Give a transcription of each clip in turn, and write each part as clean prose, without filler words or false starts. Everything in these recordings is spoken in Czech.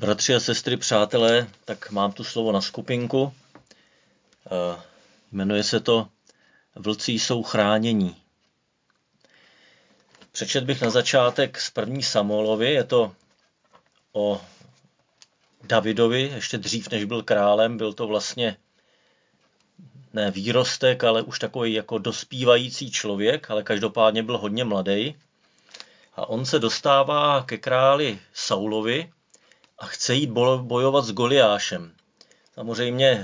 Bratři a sestry, přátelé, tak mám tu slovo na skupinku. Jmenuje se to Vlci jsou chránění. Přečet bych na začátek z 1. Samuelovi, je to o Davidovi, ještě dřív než byl králem, byl to vlastně ne výrostek, ale už takový jako dospívající člověk, ale každopádně byl hodně mladý. A on se dostává ke králi Saulovi a chce jít bojovat s Goliášem. Samozřejmě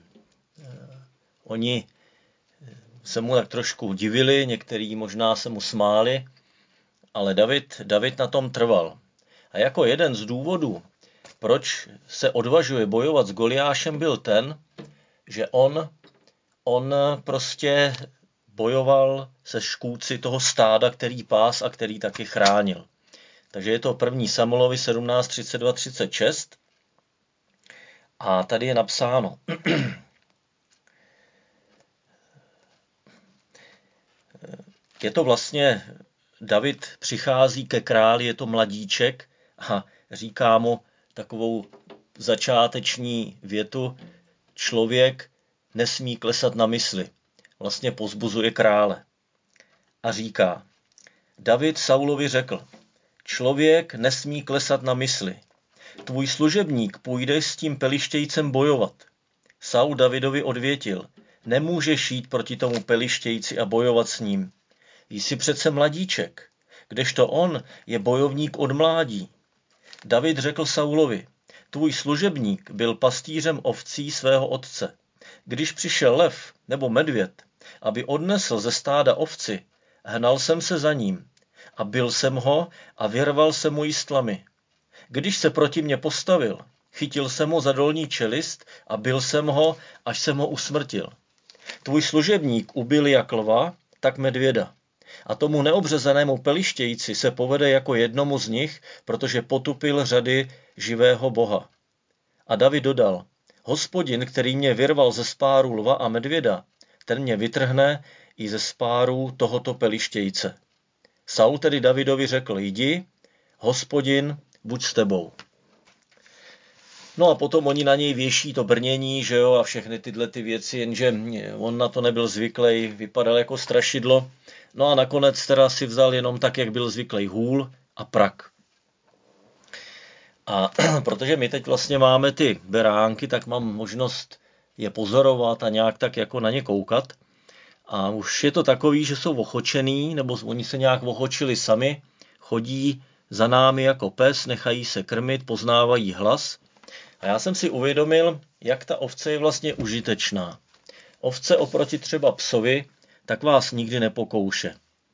oni se mu tak trošku divili, někteří možná se mu smáli, ale David na tom trval. A jako jeden z důvodů, proč se odvažuje bojovat s Goliášem, byl ten, že on prostě bojoval se škůdci toho stáda, který pás a který taky chránil. Takže je to 1. Samuelovi 17, 32, 36. A tady je napsáno. Je to vlastně, David přichází ke králi, je to mladíček a říká mu takovou začáteční větu: člověk nesmí klesat na mysli. Vlastně povzbuzuje krále. A říká: David Saulovi řekl: člověk nesmí klesat na mysli. Tvůj služebník půjde s tím pelištějcem bojovat. Saul Davidovi odvětil: nemůžeš jít proti tomu pelištějci a bojovat s ním. Jsi přece mladíček, kdežto on je bojovník od mládí. David řekl Saulovi: tvůj služebník byl pastýřem ovcí svého otce. Když přišel lev nebo medvěd, aby odnesl ze stáda ovci, hnal jsem se za ním a bil jsem ho a vyrval jsem mu jistlami. Když se proti mně postavil, chytil jsem ho za dolní čelist a bil jsem ho, až jsem ho usmrtil. Tvůj služebník ubil jak lva, tak medvěda. A tomu neobřezanému pelištějci se povede jako jednomu z nich, protože potupil řady živého Boha. A David dodal: Hospodin, který mě vyrval ze spáru lva a medvěda, ten mě vytrhne i ze spáru tohoto pelištějce. Saul tedy Davidovi řekl: jdi, Hospodin, buď s tebou. No a potom oni na něj věší to brnění, že jo, a všechny tyhle ty věci, jenže on na to nebyl zvyklý, vypadal jako strašidlo. No a nakonec teda si vzal jenom tak, jak byl zvyklý, hůl a prak. A protože my teď vlastně máme ty beránky, tak mám možnost je pozorovat a nějak tak jako na ně koukat. A už je to takový, že jsou ochočený, nebo oni se nějak ochočili sami, chodí za námi jako pes, nechají se krmit, poznávají hlas. A já jsem si uvědomil, jak ta ovce je vlastně užitečná. Ovce oproti třeba psovi, tak vás nikdy nepokouše.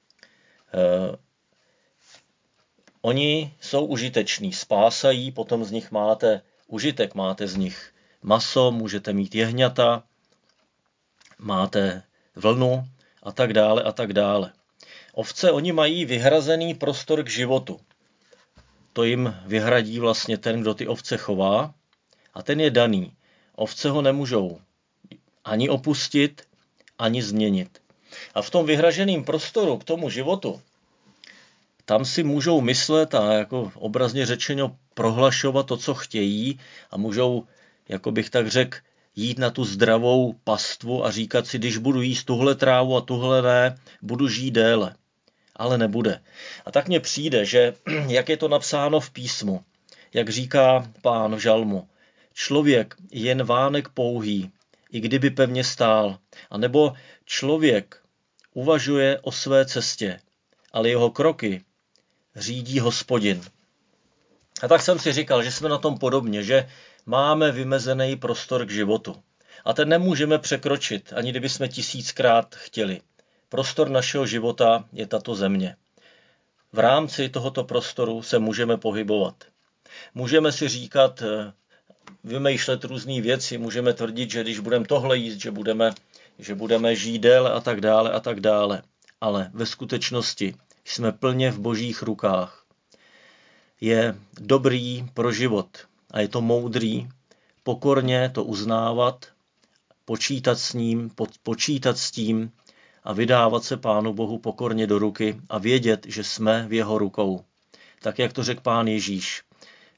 Oni jsou užiteční, spásají, potom z nich máte užitek, máte z nich maso, můžete mít jehňata, máte vlnu a tak dále a tak dále. Ovce, oni mají vyhrazený prostor k životu. To jim vyhradí vlastně ten, kdo ty ovce chová, a ten je daný. Ovce ho nemůžou ani opustit, ani změnit. A v tom vyhraženém prostoru k tomu životu, tam si můžou myslet a jako obrazně řečeno prohlašovat to, co chtějí, a můžou, jako bych tak řekl, jít na tu zdravou pastvu a říkat si: když budu jíst tuhle trávu a tuhle ne, budu žít déle. Ale nebude. A tak mně přijde, že jak je to napsáno v písmu, jak říká Pán v žalmu: člověk jen vánek pouhý, i kdyby pevně stál, anebo člověk uvažuje o své cestě, ale jeho kroky řídí Hospodin. A tak jsem si říkal, že jsme na tom podobně, že máme vymezený prostor k životu. A ten nemůžeme překročit, ani kdybychom 1000krát chtěli. Prostor našeho života je tato země. V rámci tohoto prostoru se můžeme pohybovat. Můžeme si říkat, vymýšlet různé věci, můžeme tvrdit, že když budeme tohle jíst, že budeme žít déle a tak dále a tak dále. Ale ve skutečnosti jsme plně v Božích rukách. Je dobrý pro život a je to moudrý pokorně to uznávat, počítat s ním, počítat s tím a vydávat se Pánu Bohu pokorně do ruky a vědět, že jsme v jeho rukou. Tak jak to řekl Pán Ježíš: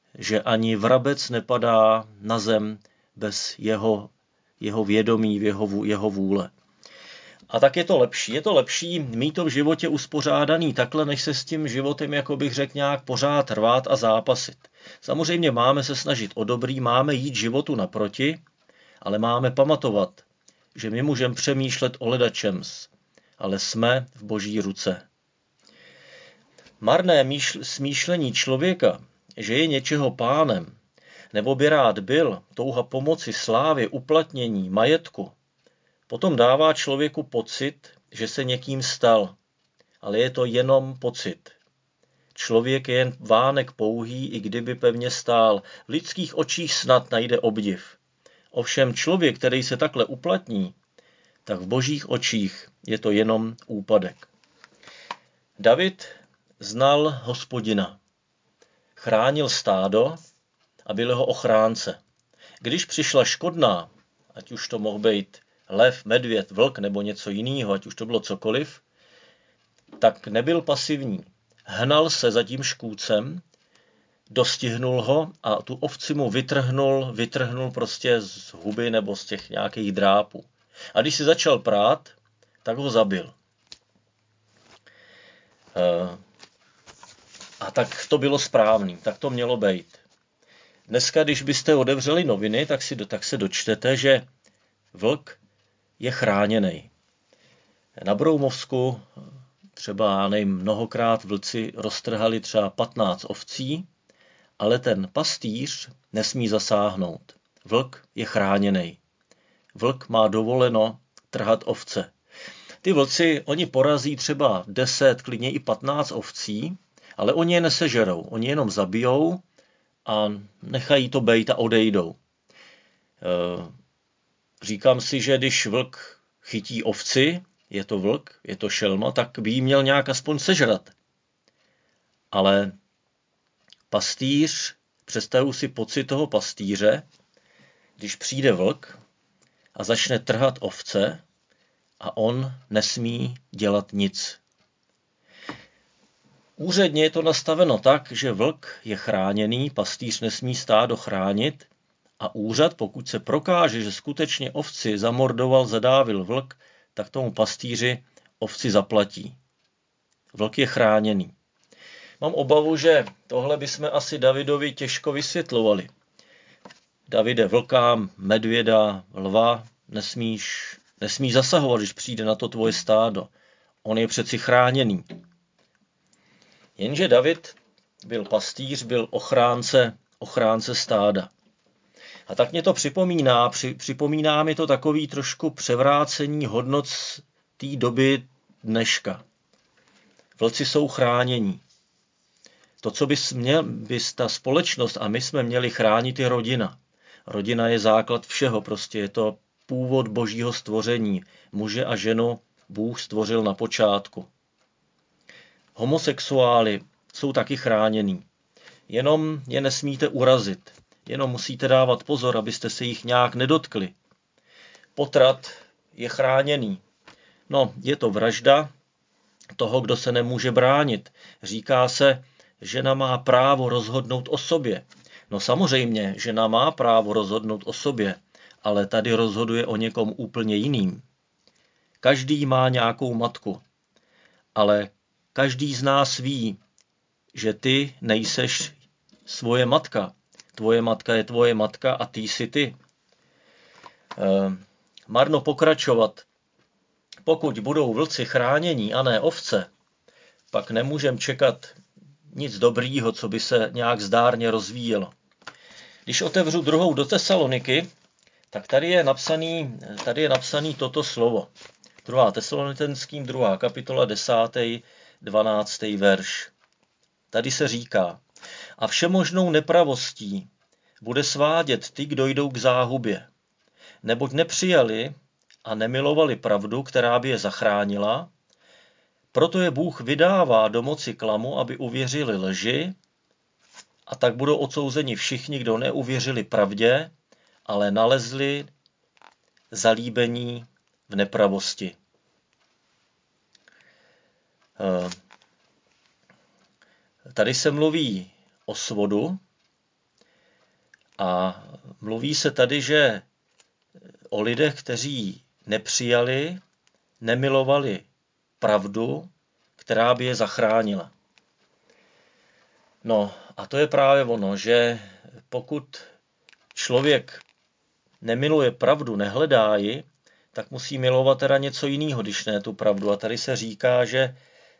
že ani vrabec nepadá na zem bez jeho vědomí, jeho vůle. A tak je to lepší. Je to lepší mít to v životě uspořádaný takhle, než se s tím životem, jako bych řekl, nějak pořád rvát a zápasit. Samozřejmě máme se snažit o dobrý, máme jít životu naproti, ale máme pamatovat, že my můžeme přemýšlet o ledačems, ale jsme v Boží ruce. Marné smýšlení člověka, že je něčeho pánem, nebo by rád byl, touha pomoci, slávě, uplatnění, majetku, potom dává člověku pocit, že se někým stal, ale je to jenom pocit. Člověk je jen vánek pouhý, i kdyby pevně stál. V lidských očích snad najde obdiv. Ovšem člověk, který se takhle uplatní, tak v Božích očích je to jenom úpadek. David znal Hospodina. Chránil stádo a byl jeho ochránce. Když přišla škodná, ať už to mohl být lev, medvěd, vlk nebo něco jiného, ať už to bylo cokoliv, tak nebyl pasivní. Hnal se za tím škůdcem, dostihnul ho a tu ovci mu vytrhnul prostě z huby nebo z těch nějakých drápů. A když si začal prát, tak ho zabil. A tak to bylo správný, tak to mělo být. Dneska, když byste otevřeli noviny, tak se dočtete, že vlk je chráněný. Na Broumovsku třeba mnohokrát vlci roztrhali třeba 15 ovcí, ale ten pastýř nesmí zasáhnout. Vlk je chráněný. Vlk má dovoleno trhat ovce. Ty vlci, oni porazí třeba 10, klidně i 15 ovcí, ale oni je nesežerou. Oni jenom zabijou a nechají to bejt a odejdou. Říkám si, že když vlk chytí ovci, je to vlk, je to šelma, tak by jí měl nějak aspoň sežrat. Ale pastýř, představuji si pocit toho pastýře, když přijde vlk a začne trhat ovce a on nesmí dělat nic. Úředně je to nastaveno tak, že vlk je chráněný, pastýř nesmí stádo chránit a úřad, pokud se prokáže, že skutečně ovci zamordoval, zadávil vlk, tak tomu pastýři ovci zaplatí. Vlk je chráněný. Mám obavu, že tohle bychom asi Davidovi těžko vysvětlovali. Davide, vlkám, medvěda, lva nesmíš zasahovat, když přijde na to tvoje stádo. On je přeci chráněný. Jenže David byl pastýř, byl ochránce stáda. A tak mě to připomíná mi to takový trošku převrácení hodnot té doby dneška. Vlci jsou chránění. To, co by ta společnost a my jsme měli chránit, je rodina. Rodina je základ všeho, prostě je to původ Božího stvoření. Muže a ženu Bůh stvořil na počátku. Homosexuáli jsou taky chránění. Jenom je nesmíte urazit. Jenom musíte dávat pozor, abyste se jich nějak nedotkli. Potrat je chráněný. No, je to vražda toho, kdo se nemůže bránit. Říká se, žena má právo rozhodnout o sobě. No samozřejmě, žena má právo rozhodnout o sobě, ale tady rozhoduje o někom úplně jiným. Každý má nějakou matku, ale každý z nás ví, že ty nejseš svoje matka. Tvoje matka je tvoje matka a ty jsi ty. Marno pokračovat. Pokud budou vlci chránění a ne ovce, pak nemůžeme čekat nic dobrýho, co by se nějak zdárně rozvíjelo. Když otevřu 2. do Tesaloniky, tak tady je napsaný toto slovo. 2. Tesalonicenským, 2. kapitola, 10. 12. verš. Tady se říká: a všemožnou nepravostí bude svádět ty, kdo jdou k záhubě, neboť nepřijali a nemilovali pravdu, která by je zachránila, proto je Bůh vydává do moci klamu, aby uvěřili lži, a tak budou odsouzeni všichni, kdo neuvěřili pravdě, ale nalezli zalíbení v nepravosti. Tady se mluví o svodu, A mluví se tady, že o lidech, kteří nepřijali, nemilovali pravdu, která by je zachránila. No a to je právě ono, že pokud člověk nemiluje pravdu, nehledá ji, tak musí milovat teda něco jiného, když ne tu pravdu. A tady se říká, že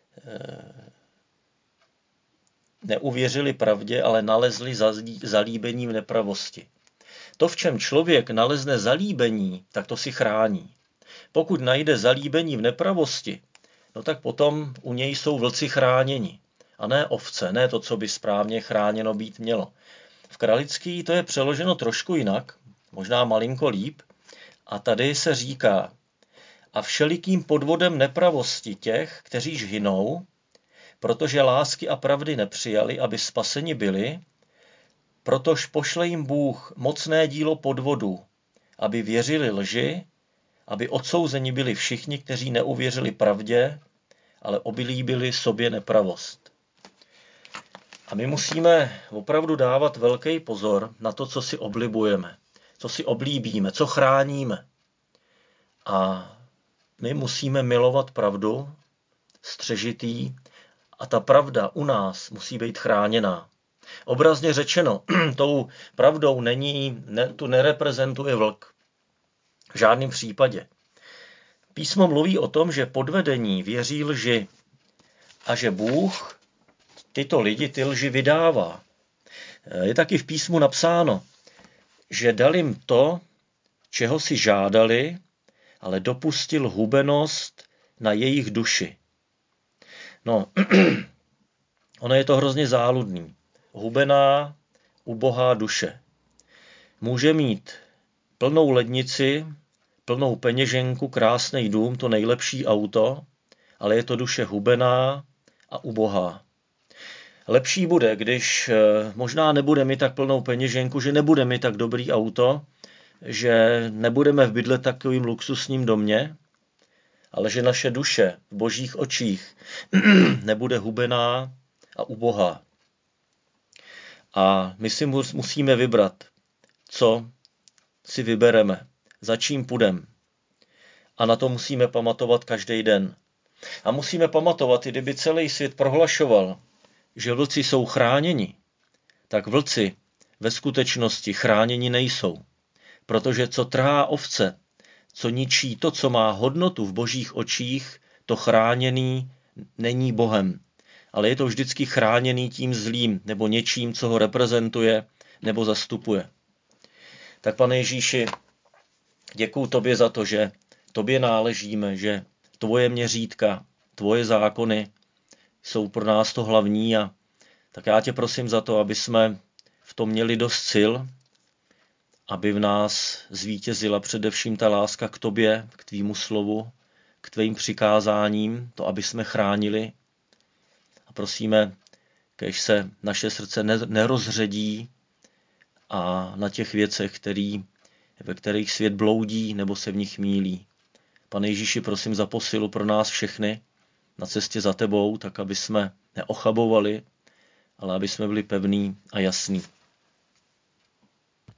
neuvěřili pravdě, ale nalezli zalíbení v nepravosti. To, v čem člověk nalezne zalíbení, tak to si chrání. Pokud najde zalíbení v nepravosti, no tak potom u něj jsou vlci chráněni. A ne ovce, ne to, co by správně chráněno být mělo. V Kralický to je přeloženo trošku jinak, možná malinko líp. A tady se říká: a všelikým podvodem nepravosti těch, kteříž hynou, protože lásky a pravdy nepřijali, aby spaseni byli, protož pošle jim Bůh mocné dílo podvodu, aby věřili lži, aby odsouzeni byli všichni, kteří neuvěřili pravdě, ale oblíbili sobě nepravost. A my musíme opravdu dávat velký pozor na to, co si oblibujeme, co si oblíbíme, co chráníme. A my musíme milovat pravdu, střežitý, a ta pravda u nás musí být chráněná. Obrazně řečeno, tou pravdou tu nereprezentuje vlk. V žádném případě. Písmo mluví o tom, že podvedení věří lži a že Bůh tyto lidi, ty lži vydává. Je taky v písmu napsáno, že dal jim to, čeho si žádali, ale dopustil hubenost na jejich duši. No, ono je to hrozně záludný. Hubená, ubohá duše. Může mít plnou lednici, plnou peněženku, krásný dům, to nejlepší auto, ale je to duše hubená a ubohá. Lepší bude, když možná nebude mít tak plnou peněženku, že nebude mít tak dobrý auto, že nebudeme v bydle takovým luxusním domě, ale že naše duše v božích očích nebude hubená a ubohá. A my si musíme vybrat, co si vybereme, za čím půjdeme. A na to musíme pamatovat každý den. A musíme pamatovat, i kdyby celý svět prohlašoval, že vlci jsou chráněni, tak vlci ve skutečnosti chráněni nejsou. Protože co trhá ovce, co ničí to, co má hodnotu v božích očích, to chráněný není Bohem. Ale je to vždycky chráněný tím zlým nebo něčím, co ho reprezentuje nebo zastupuje. Tak, Pane Ježíši, děkuju tobě za to, že tobě náležíme, že tvoje měřítka, tvoje zákony jsou pro nás to hlavní, a tak já tě prosím za to, aby jsme v tom měli dost sil, aby v nás zvítězila především ta láska k tobě, k tvýmu slovu, k tvým přikázáním, to, aby jsme chránili. A prosíme, kež se naše srdce nerozředí a na těch věcech, ve kterých svět bloudí nebo se v nich mýlí. Pane Ježíši, prosím za posilu pro nás všechny na cestě za tebou, tak aby jsme neochabovali, ale aby jsme byli pevní a jasní.